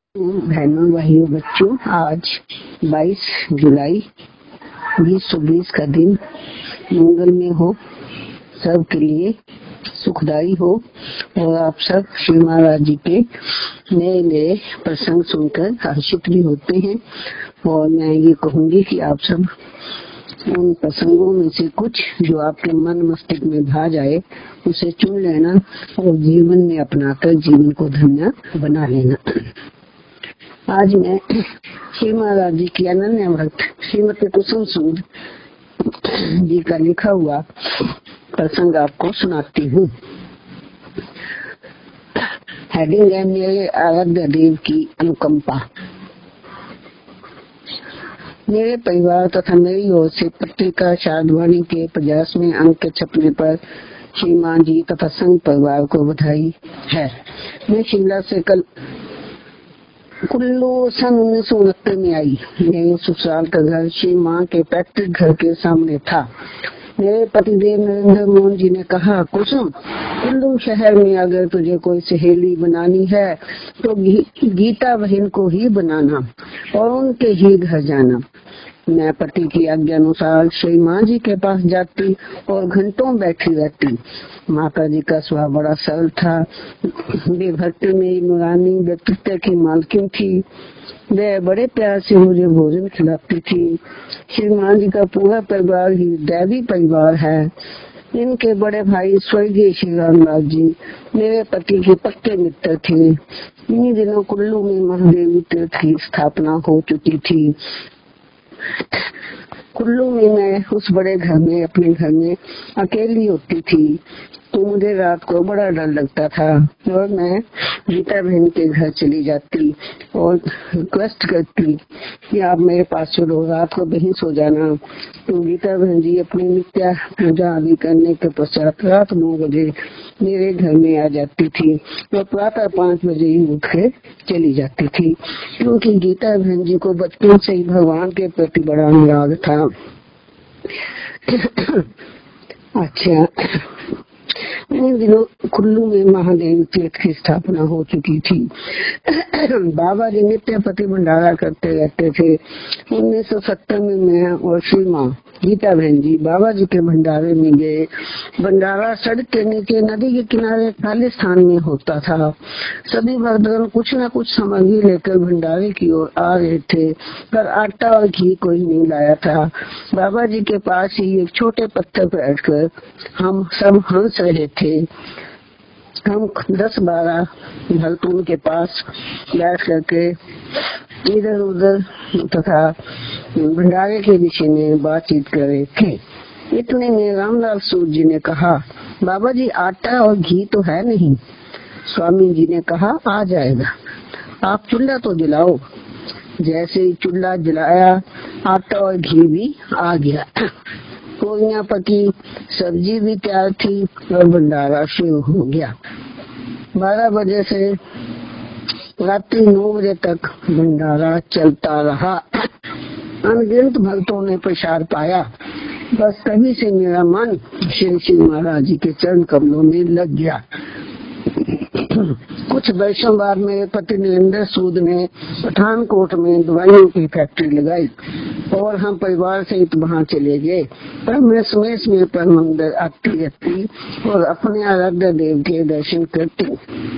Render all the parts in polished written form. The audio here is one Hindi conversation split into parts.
बहनों भाइयों बच्चों, आज 22 जुलाई 2020 का दिन मंगलमय हो, सबके लिए सुखदायी हो और आप सब श्री महाराज जी के नए नए प्रसंग सुनकर हर्षित भी होते हैं। और मैं ये कहूंगी कि आप सब उन प्रसंगों में से कुछ जो आपके मन मस्तिष्क में भा जाए उसे चुन लेना और जीवन में अपनाकर जीवन को धन्य बना लेना। आज मैं श्री महाराज जी की अनन्य भक्त श्रीमती कुसुम सूद जी का लिखा हुआ प्रसंग आपको सुनाती हूँ। हेडिंग है मेरे आराध्य देव की अनुकंपा। मेरे परिवार तथा मेरी ओर से पत्रिका शारदवाणी के 50वें अंक के छपने पर श्रीमान जी तथा संघ परिवार को बधाई है। मैं शिमला से कल कुल्लू सन 1969 में आई। मेरे ससुराल का घर श्री माँ के पैतृक घर के सामने था। मेरे पतिदेव नरेंद्र मोहन जी ने कहा, कुसुम, कुल्लू शहर में अगर तुझे कोई सहेली बनानी है तो गीता बहन को ही बनाना और उनके ही घर जाना। मैं पति की आज्ञा अनुसार श्री माँ जी के पास जाती और घंटों बैठी रहती। माता जी का स्वभाव बड़ा सरल था। वे भक्ति में नुरानी व्यक्तित्व की मालकिन थी। वे बड़े प्यार से मुझे भोजन खिलाती थी। श्री माँ जी का पूरा परिवार ही दैवी परिवार है। इनके बड़े भाई स्वर्गीय श्री रामदास जी मेरे पति के पक्के मित्र थे। इन्हीं दिनों कुल्लू में महादेवी तीर्थ की स्थापना हो चुकी थी। कुल्लू में मैं उस बड़े घर में अपने घर में अकेली होती थी तो मुझे रात को बड़ा डर लगता था और मैं गीता बहन के घर चली जाती और रिक्वेस्ट करती कि आप मेरे पास चलो, रात को वहीं सो जाना। तो गीता बहन जी अपनी नित्य पूजा आदि करने के पश्चात रात 9 बजे मेरे घर में आ जाती थी और प्रातः 5 बजे ही उठ के चली जाती थी, क्योंकि गीता बहन जी को बचपन से ही भगवान के प्रति बड़ा अनुराग था। अच्छा, इन दिनों कुल्लू में महादेव तीर्थ की स्थापना हो चुकी थी। बाबा जी नित्य पति भंडारा करते रहते थे। 1970 में मैं और श्री माँ गीता बहन जी बाबा जी के भंडारे में गए। भंडारा सड़क के नीचे नदी के किनारे खाली स्थान में होता था। सभी भक्तगण कुछ न कुछ सामग्री लेकर भंडारे की ओर आ रहे थे, पर आटा और घी कोई नहीं लाया था। बाबा जी के पास ही एक छोटे पत्थर पर बैठकर हम सब हंस रहे थे। हम 10-12 भक्त उनके पास बैठ करके इधर उधर तथा भंडारे के विषय में बातचीत कर रहे थे। इतने में रामलाल सूद जी ने कहा, बाबा जी आटा और घी तो है नहीं। स्वामी जी ने कहा, आ जाएगा, आप चूल्हा तो जलाओ। जैसे ही चूल्हा जलाया आटा और घी भी आ गया। पूरियां पकी, सब्जी भी तैयार थी और भंडारा शुरू हो गया। 12 बजे से रात्रि 9 बजे तक भंडारा चलता रहा। अनगिनत भक्तों ने प्रसाद पाया। बस तभी से मेरा मन श्री श्री महाराज जी के चरण कमलों में लग गया। कुछ वर्षों बाद मेरे पति नरेंद्र सूद ने पठानकोट में दवाइयों की फैक्ट्री लगाई और हम परिवार सहित वहाँ चले गए। पर मैं समय पर मंदिर आती रहती और अपने आराध्य देव के दर्शन करती।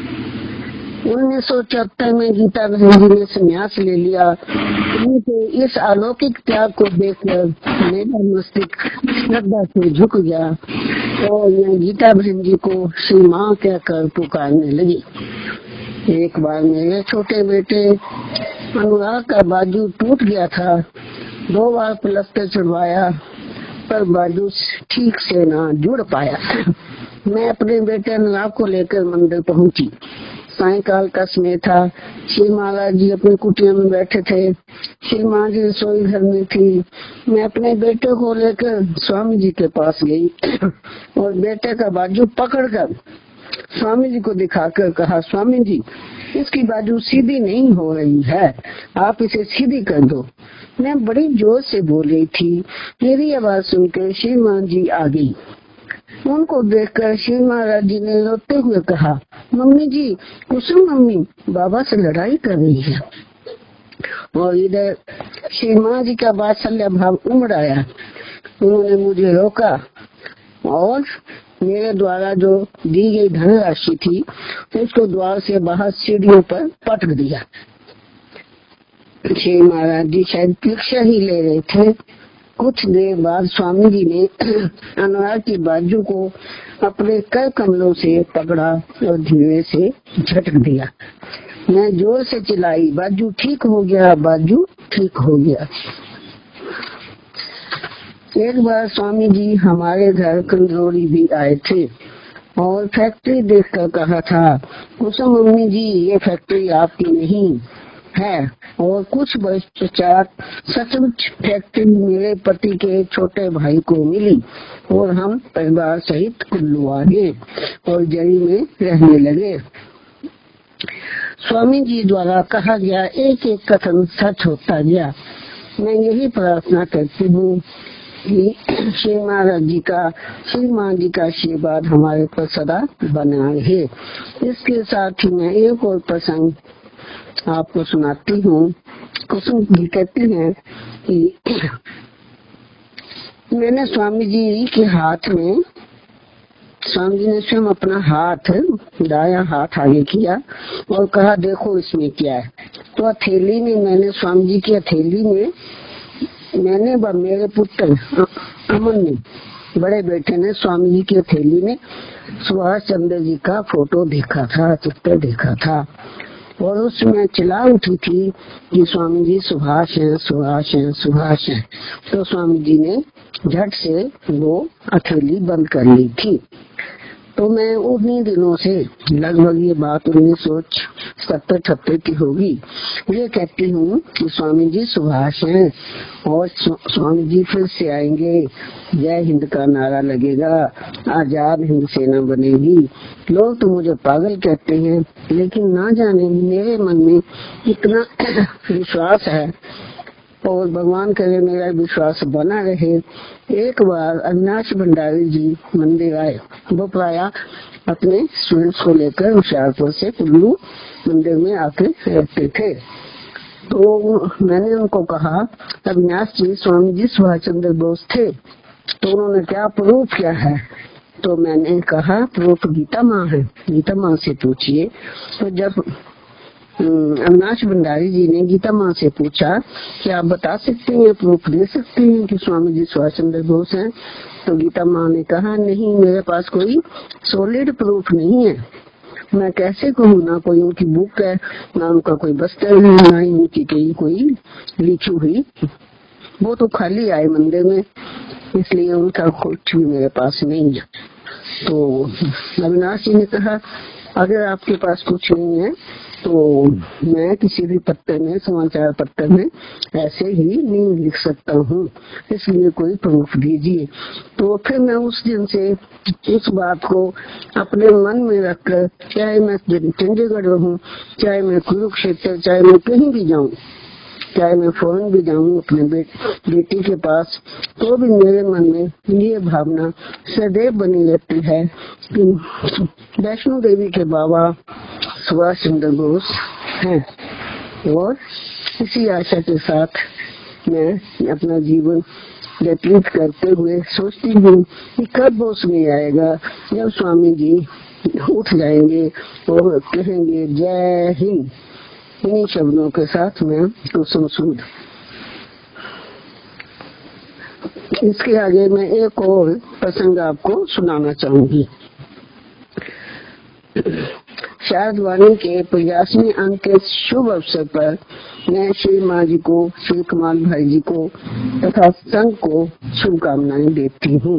1974 में गीता बहन जी ने संन्यास ले लिया। उनके इस अलौकिक त्याग को देखकर मेरा मस्तिष्क श्रद्धा से झुक गया और मैं गीता बहन जी को श्री माँ कहकर पुकारने लगी। एक बार मेरे छोटे बेटे अनुराग का बाजू टूट गया था। 2 बार प्लास्टर चढ़वाया पर बाजू ठीक से ना जुड़ पाया। मैं अपने बेटे अनुराग को लेकर मंदिर पहुंची। सायंकाल का समय था। श्री महाराज जी अपनी कुटिया में बैठे थे। श्री माँ जी रसोई घर में थी। मैं अपने बेटे को लेकर स्वामी जी के पास गई और बेटे का बाजू पकड़कर स्वामी जी को दिखाकर कहा, स्वामी जी, इसकी बाजू सीधी नहीं हो रही है, आप इसे सीधी कर दो। मैं बड़ी जोर से बोल रही थी। मेरी आवाज सुनकर श्री माँ जी आ गई। उनको देखकर श्री महाराज जी ने रोते हुए कहा, मम्मी जी, कुसुम मम्मी बाबा से लड़ाई कर रही है। और इधर श्री माँ जी का वात्सल्य भाव उमड़ आया। उन्होंने मुझे रोका और मेरे द्वारा जो दी गई धनराशि थी उसको द्वार से बाहर सीढ़ियों पर पटक दिया। श्री महाराज जी शायद परीक्षा ही ले रहे थे। कुछ देर बाद स्वामी जी ने अनुराग की बाजू को अपने कर कमलों से पकड़ा और धीरे से झटक दिया। मैं जोर से चिल्लाई, बाजू ठीक हो गया, बाजू ठीक हो गया। एक बार स्वामी जी हमारे घर कंदौली भी आए थे और फैक्ट्री देखकर कहा था, कुसुम मम्मी जी, ये फैक्ट्री आपकी नहीं है। और कुछ वर्ष पश्चात सचमुच फैक्ट्री मेरे पति के छोटे भाई को मिली और हम परिवार सहित कुल्लू आ गए और जरी में रहने लगे। स्वामी जी द्वारा कहा गया एक एक कथन सच होता गया। मैं यही प्रार्थना करती हूँ कि श्री महाराज जी का, श्री माँ जी का आशीर्वाद हमारे पर सदा बना रहे। इसके साथ ही मैं एक और प्रसंग आपको सुनाती हूँ। कुसुम जी कहती हैं कि मैंने स्वामी जी के हाथ में, स्वामी जी ने स्वयं अपना हाथ, दाया हाथ आगे किया और कहा, देखो इसमें क्या है। तो हथेली में, मैंने स्वामी जी की हथेली में, मैंने व मेरे पुत्र अमन ने, बड़े बेटे ने स्वामी जी की हथेली में सुभाष चंद्र जी का फोटो देखा था, चित्र देखा था और उसमें चिल्ला उठी थी कि स्वामी जी सुभाष हैं, सुभाष हैं, सुभाष हैं। तो स्वामी जी ने झट से वो हथेली बंद कर ली थी। तो मैं उन्हीं दिनों से, लगभग ये बात 1970-78 की होगी, ये कहती हूँ कि स्वामी जी सुभाष हैं और स्वामी जी फिर से आएंगे, जय हिंद का नारा लगेगा, आजाद हिंद सेना बनेगी। लोग तो मुझे पागल कहते हैं, लेकिन ना जाने मेरे मन में इतना विश्वास है और भगवान करे मेरा विश्वास बना रहे। एक बार अविनाश भंडारी जी मंदिर आए। वो प्राय अपने स्टूडेंट्स को लेकर होशियारपुर से कुल्लू मंदिर में आके रहते थे। तो मैंने उनको कहा, अविनाश जी, स्वामी जी सुभाष चंद्र बोस थे। तो उन्होंने क्या प्रूफ क्या है? तो मैंने कहा, प्रूफ गीता माँ है, गीता माँ से पूछिए। तो जब अविनाश भंडारी जी ने गीता माँ से पूछा कि आप बता सकते हैं, प्रूफ दे सकते हैं कि स्वामी जी सुभाष चंद्र बोस हैं? तो गीता माँ ने कहा, नहीं, मेरे पास कोई सॉलिड प्रूफ नहीं है। मैं कैसे कहूँ, ना कोई उनकी बुक है, ना उनका कोई बस्तर है, ना ही उनकी कोई लिखी हुई। वो तो खाली आए मंदिर में, इसलिए उनका कुछ भी मेरे पास नहीं है। तो अविनाश जी ने कहा, अगर आपके पास कुछ नहीं है तो मैं किसी भी पत्र में, समाचार पत्र में ऐसे ही नहीं लिख सकता हूँ, इसलिए कोई प्रूफ दीजिए। तो फिर मैं उस दिन से उस बात को अपने मन में रखकर, चाहे मैं चंडीगढ़ रहूँ, चाहे मैं कुरुक्षेत्र, चाहे मैं कहीं भी जाऊँ, चाहे मैं फौरन भी जाऊँ अपने बेटी के पास, तो भी मेरे मन में ये भावना सदैव बनी रहती है कि वैष्णो देवी के बाबा सुभाष चंद्र बोस हैं। और इसी आशा के साथ मैं अपना जीवन व्यतीत करते हुए सोचती हूँ कि कब वो समय आएगा जब स्वामी जी उठ जाएंगे और कहेंगे, जय हिंद। इन्हीं शब्दों के साथ मैं कुसुम सूद। इसके आगे मैं एक और प्रसंग आपको सुनाना चाहूंगी। शारद वाणी के 50वें अंक के शुभ अवसर पर मैं श्री माँ जी को, श्री कमाल भाई जी को तथा संघ को शुभकामनाएं देती हूँ।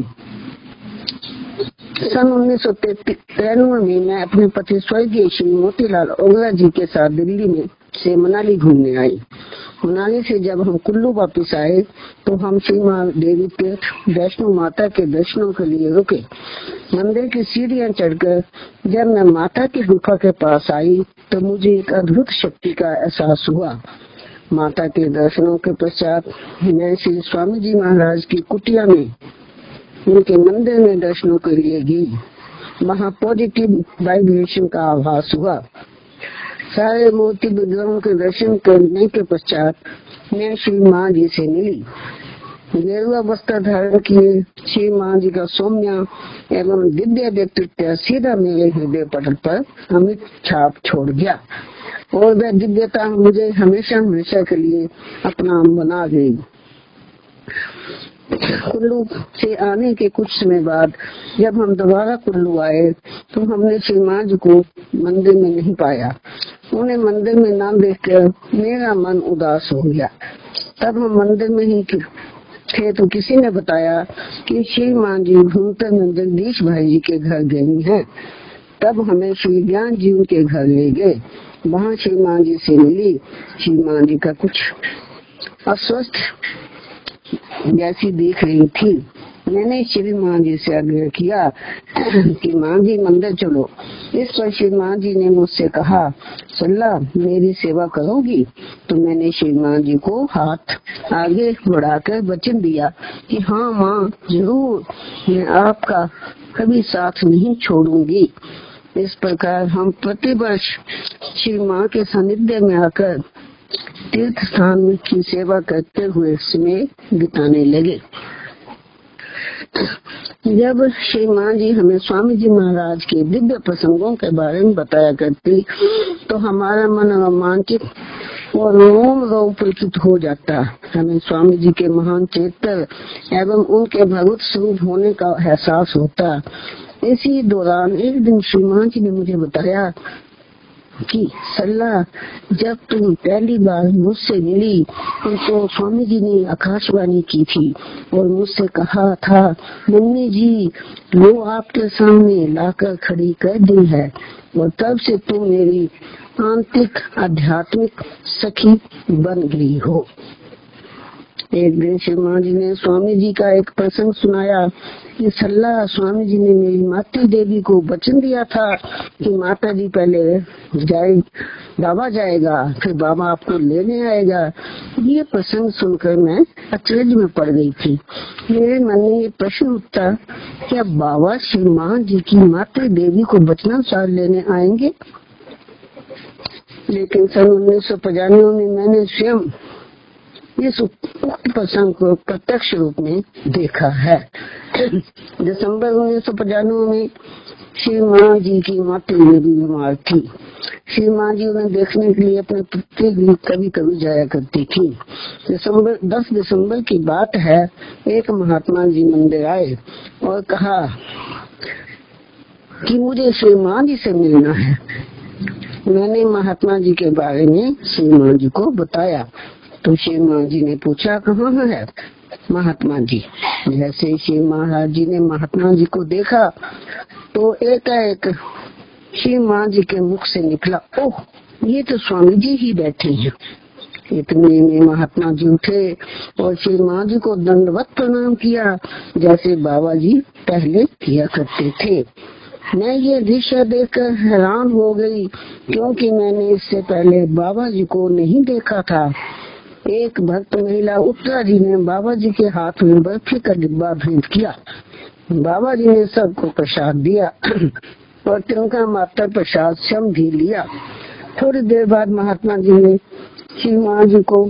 सन 1993 में मैं अपने पति स्वर्गीय श्री मोतीलाल ओगला जी के साथ दिल्ली में से मनाली घूमने आई। मनाली से जब हम कुल्लू वापस आए तो हम श्री माँ देवी तीर्थ वैष्णो माता के दर्शनों के लिए रुके। मंदिर की सीढ़ियां चढ़कर जब मैं माता की गुफा के पास आई तो मुझे एक अद्भुत शक्ति का एहसास हुआ। माता के दर्शनों के पश्चात मैं श्री स्वामी जी महाराज की कुटिया में उनके मंदिर में दर्शनों के लिए गई। वहाँ पॉजिटिव वाइब्रेशन का आभास हुआ। सारे मूर्ति विग्रहों के दर्शन करने के पश्चात मैं श्री माँ जी से मिली। गेरुआ वस्त्र धारण किए श्री माँ जी का सौम्य एवं दिव्य व्यक्तित्व सीधा मेरे हृदय पटल पर अमिट छाप छोड़ गया और वह दिव्यता मुझे हमेशा हमेशा के लिए अपना बना गई। कुल्लू से आने के कुछ समय बाद जब हम दोबारा कुल्लू आए तो हमने श्री माँ जी को मंदिर में नहीं पाया। उन्हें मंदिर में न देखकर मेरा मन उदास हो गया। तब हम मंदिर में ही थे तो किसी ने बताया कि श्री माँ जी भूमतर में जगदीश भाई जी के घर गई हैं। तब हमें श्री ज्ञान जी उनके घर ले गए। वहाँ श्री माँ जी से मिली। श्री माँ जी का कुछ अस्वस्थ जैसी देख रही थी। मैंने श्री माँ जी से आग्रह किया कि माँ जी मंदिर चलो। इस पर श्री माँ जी ने मुझसे कहा, सल्ला मेरी सेवा करोगी? तो मैंने श्री माँ जी को हाथ आगे बढ़ाकर वचन दिया कि हाँ माँ जरूर, मैं आपका कभी साथ नहीं छोड़ूंगी। इस प्रकार हम प्रतिवर्ष श्री माँ के सानिध्य में आकर तीर्थ स्थान की सेवा करते हुए समय बिताने लगे। जब श्री माँ जी हमें स्वामी जी महाराज के दिव्य प्रसंगों के बारे में बताया करती तो हमारा मन रोमांचित और रोम रोम पुलकित हो जाता। हमें स्वामी जी के महान चरित्र एवं उनके भगवत स्वरूप होने का एहसास होता। इसी दौरान एक दिन श्री माँ जी ने मुझे बताया कि सल्ला, जब तुम पहली बार मुझसे मिली तो स्वामी जी ने आकाशवाणी की थी और मुझसे कहा था, मम्मी जी वो आपके सामने लाकर खड़ी कर दी है और तब से तुम मेरी आंतरिक आध्यात्मिक सखी बन गई हो। एक दिन श्री माँ जी ने स्वामी जी का एक प्रसंग सुनाया कि सल्ला, स्वामी जी ने मेरी माता देवी को वचन दिया था कि माता जी पहले बाबा जाएगा फिर बाबा आपको लेने आएगा। ये प्रसंग सुनकर मैं अचरज में पड़ गई थी। मेरे मन में ये प्रश्न उठता, क्या बाबा श्री माँ जी की माता देवी को वचनानुसार लेने आएंगे? लेकिन सन 1995 में मैंने स्वयं इस उक्त प्रसंग को प्रत्यक्ष रूप में देखा है। दिसंबर 1995 में श्री माँ जी की माता देवी बीमार थी। श्री माँ जी उन्हें देखने के लिए अपने पुत्र भी कभी कभी जाया करती थी। 10 दिसंबर की बात है। एक महात्मा जी मंदिर आए और कहा कि मुझे श्री माँ जी से मिलना है। मैंने महात्मा जी के बारे में श्री माँ जी को बताया तो श्री माँ जी ने पूछा, कहाँ है महात्मा जी? जैसे श्री महाराज जी ने महात्मा जी को देखा तो एकाएक श्री माँ जी के मुख से निकला, ओह ये तो स्वामी जी ही बैठे हैं। इतने में महात्मा जी उठे और श्री माँ जी को दंडवत प्रणाम किया जैसे बाबा जी पहले किया करते थे। मैं ये दृश्य देखकर हैरान हो गई क्योंकि मैंने इससे पहले बाबा जी को नहीं देखा था। एक भक्त महिला उत्तरा जी ने बाबा जी के हाथ में बर्फी का डिब्बा भेंट किया। बाबा जी ने सबको प्रसाद दिया और तिनका मात्र प्रसाद स्वयं भी लिया। थोड़ी देर बाद महात्मा जी ने श्री माँ जी को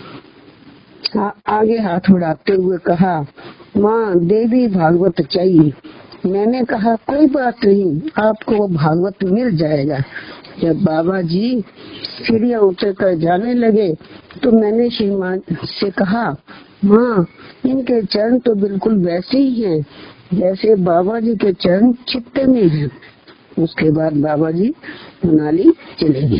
आगे हाथ बढ़ाते हुए कहा, माँ देवी भागवत चाहिए। मैंने कहा कोई बात नहीं, आपको भागवत मिल जाएगा। जब बाबा जी सीढ़ियाँ उतर कर जाने लगे तो मैंने श्री माँ से कहा, माँ इनके चरण तो बिल्कुल वैसे ही हैं जैसे बाबा जी के चरण चित्त में हैं। उसके बाद बाबा जी मनाली चले गए।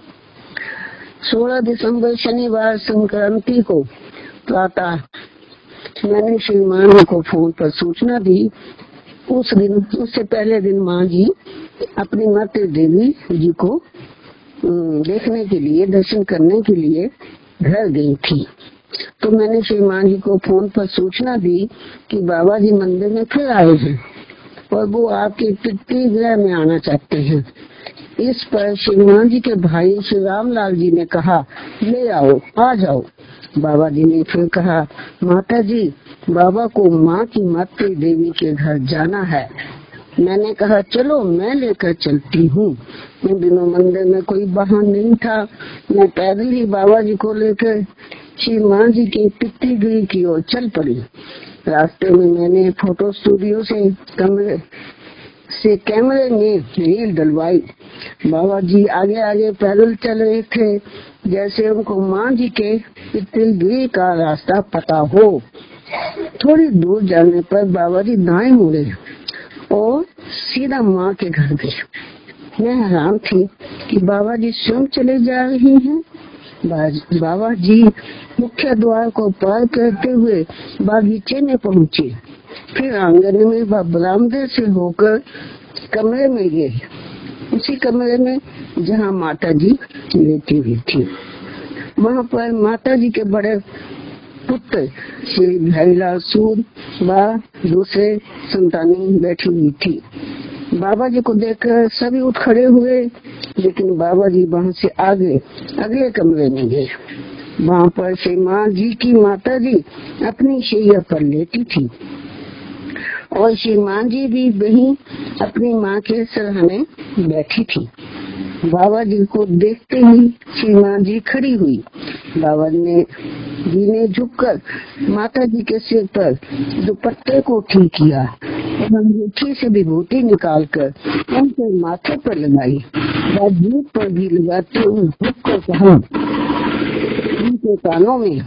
16 दिसंबर शनिवार संक्रांति को प्रातः मैंने श्री माँ को फोन पर सूचना दी। उससे पहले दिन माँ जी अपनी माता देवी जी को देखने के लिए, दर्शन करने के लिए घर गई थी। तो मैंने श्री माँ जी को फोन पर सूचना दी कि बाबा जी मंदिर में फिर आए हैं और वो आपके पितृगृह में आना चाहते हैं। इस पर श्री माँ जी के भाई श्री रामलाल जी ने कहा, ले आओ, आ जाओ। बाबा जी ने फिर कहा, माता जी बाबा को माँ की मातृ देवी के घर जाना है। मैंने कहा चलो मैं लेकर चलती हूँ। उन दिनों मंदिर में कोई वाहन नहीं था। मैं पैदल ही बाबा जी को लेकर श्री माँ जी की पितृगृह की ओर चल पड़ी। रास्ते में मैंने फोटो स्टूडियो से कैमरे में रील डलवाई। बाबा जी आगे आगे पैदल चल रहे थे, जैसे उनको माँ जी के पितृगृह का रास्ता पता हो। थोड़ी दूर जाने पर बाबा जी दाएं मुड़े और सीधा माँ के घर गए। मैं हैरान थी कि बाबा जी स्वयं चले जा रही हैं। बाबा जी मुख्य द्वार को पार करते हुए बागीचे में पहुँचे, फिर आंगन में बरामदे से होकर कमरे में गए, उसी कमरे में जहाँ माता जी लेटी हुई थी। वहाँ पर माता जी के बड़े पुत्र श्री बिहारीलाल सूद व दूसरे संतानी बैठी हुई थी। बाबा जी को देखकर सभी उठ खड़े हुए, लेकिन बाबा जी वहाँ से आगे अगले कमरे में गए। वहाँ पर श्री माँ जी की माता जी अपनी शैया पर लेटी थी और श्री माँ जी भी वहीं अपनी माँ के सरहाने बैठी थी। बाबा जी को देखते ही श्री माँ जी खड़ी हुई। बाबा जी ने झुककर माता जी के सिर पर दुपट्टे को ठीक किया और अंगूठी से विभूति निकालकर उनके माथे पर लगाई। जीभ पर भी लगाते हुए झुककर कहा उनके कानों में,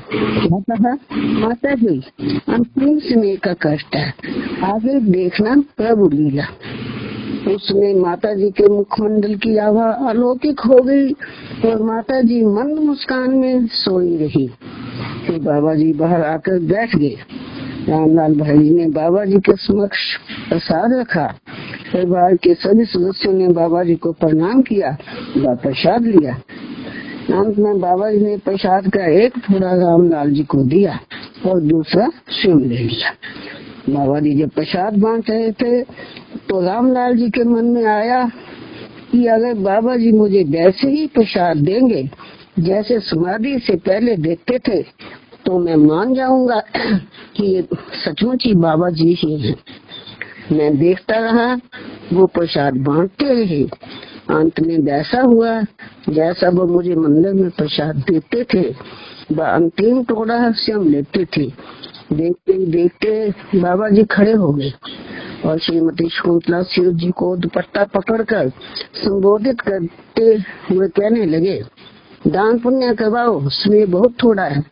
माता जी अंतिम समय का कष्ट है, आगे देखना प्रभु लीला। उसमें माता जी के मुखमंडल की आभा अलौकिक हो गई और माता जी मंद मुस्कान में सोई रही। फिर बाबा जी बाहर आकर बैठ गए। रामलाल भाई जी ने बाबा जी के समक्ष प्रसाद रखा। परिवार के सभी सदस्यों ने बाबा जी को प्रणाम किया व प्रसाद लिया। अंत में बाबा जी ने प्रसाद का एक थोड़ा रामलाल जी को दिया और दूसरा स्वयं ले लिया। बाबा जी जब प्रसाद बांट रहे थे तो रामलाल जी के मन में आया कि अगर बाबा जी मुझे वैसे ही प्रसाद देंगे जैसे समाधि से पहले देते थे तो मैं मान जाऊंगा कि ये सचमुच ही बाबा जी ही हैं। मैं देखता रहा, वो प्रसाद बांटते रहे। अंत में वैसा हुआ जैसा वो मुझे मंदिर में प्रसाद देते थे। वह अंतिम टुकड़ा स्वयं लेते थे। देखते ही देखते बाबा जी खड़े हो गए और श्रीमती शकुंतला शिव जी को दुपट्टा पकड़कर संबोधित करते हुए कहने लगे, दान पुण्य करवाओ, समय बहुत थोड़ा है।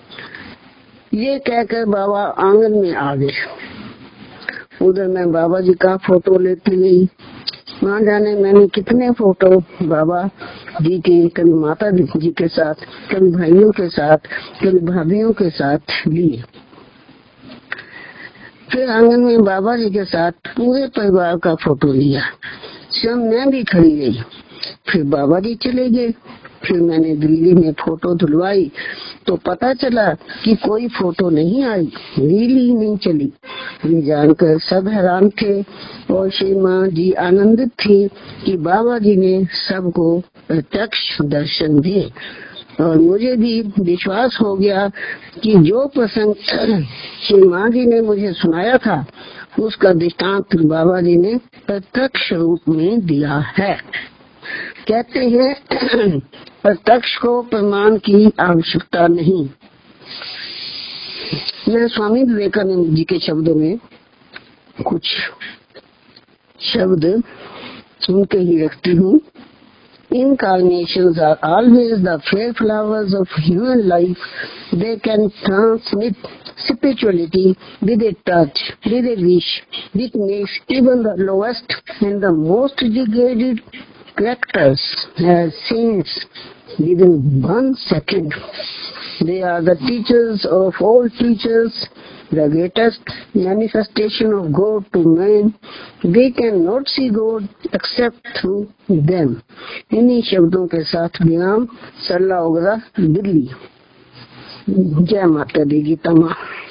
ये कहकर बाबा आंगन में आ गए। उधर मैं बाबा जी का फोटो लेती गई। ना जाने मैंने कितने फोटो बाबा जी के, कभी माता जी के साथ, कभी भाइयों के साथ, कभी भाभीियों के साथ लिए। फिर आंगन में बाबा जी के साथ पूरे परिवार का फोटो लिया। स्वयं मैं भी खड़ी रही। फिर बाबा जी चले गए। फिर मैंने दिल्ली में फोटो धुलवाई तो पता चला कि कोई फोटो नहीं आई, रील ही नहीं चली। ये जानकर सब हैरान थे और श्री माँ जी आनंदित थी कि बाबा जी ने सबको प्रत्यक्ष दर्शन दिए और मुझे भी विश्वास हो गया कि जो प्रसंग श्री माँ जी ने मुझे सुनाया था उसका दृष्टांत बाबा जी ने प्रत्यक्ष रूप में दिया है। कहते हैं प्रत्यक्ष को प्रमाण की आवश्यकता नहीं। मैं स्वामी विवेकानंद जी के शब्दों में कुछ शब्द सुन के ही रखती हूँ। Incarnations are always the fair flowers of human life. They can transmit spirituality with a touch, with a wish, which makes even the lowest and the most degraded characters as saints within 1 second. They are the teachers of all teachers, the greatest manifestation of God to man. We cannot see God except through them. इन्हीं शब्दों के साथ विराम। सरला ओगरा, दिल्ली। जय माता दी, गीता माँ।